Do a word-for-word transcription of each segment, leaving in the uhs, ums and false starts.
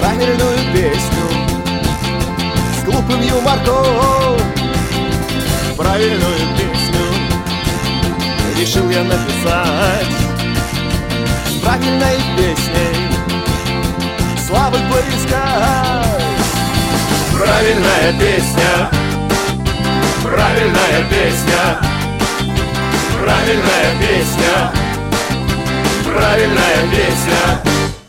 правильную песню с глупым юморком. Правильную песню решил я написать с правильной песней славы поискать. Правильная песня, правильная песня, правильная песня, правильная песня.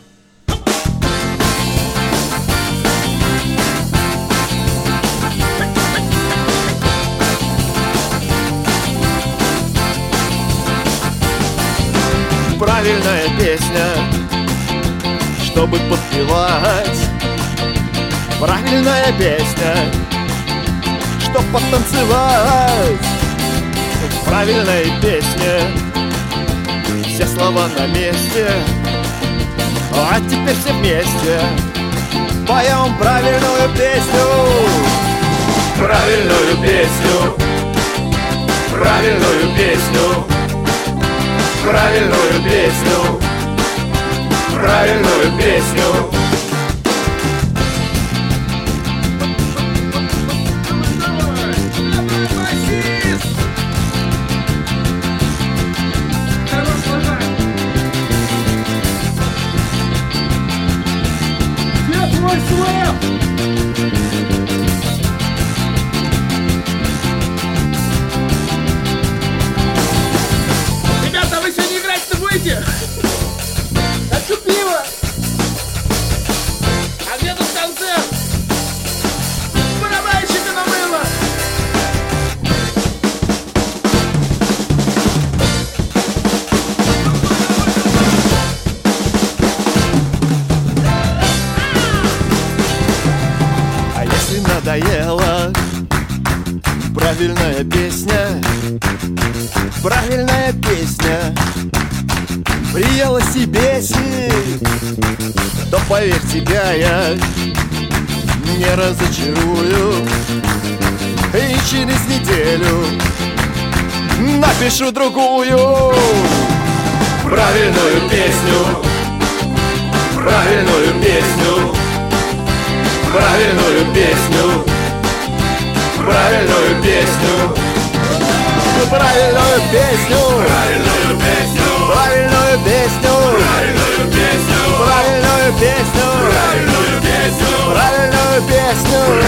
Правильная песня, чтобы подпевать. Правильная песня, чтоб потанцевать. В правильной песне все слова на месте, а теперь все вместе поем правильную песню. Правильную песню, правильную песню, правильную песню, правильную песню. Ребята, вы сегодня играть-то будете? Хочу пива! А где тут концерт? Барабанщика на мыло! А если надоела правильная песня, правильная песня приелась и бесит, то поверь, тебя я не разочарую, и через неделю напишу другую правильную песню, правильную песню, правильную песню, правильную песню, правильную песню, правильную песню, правильную песню, правильную песню, правильную песню, правильную песню, правильную песню.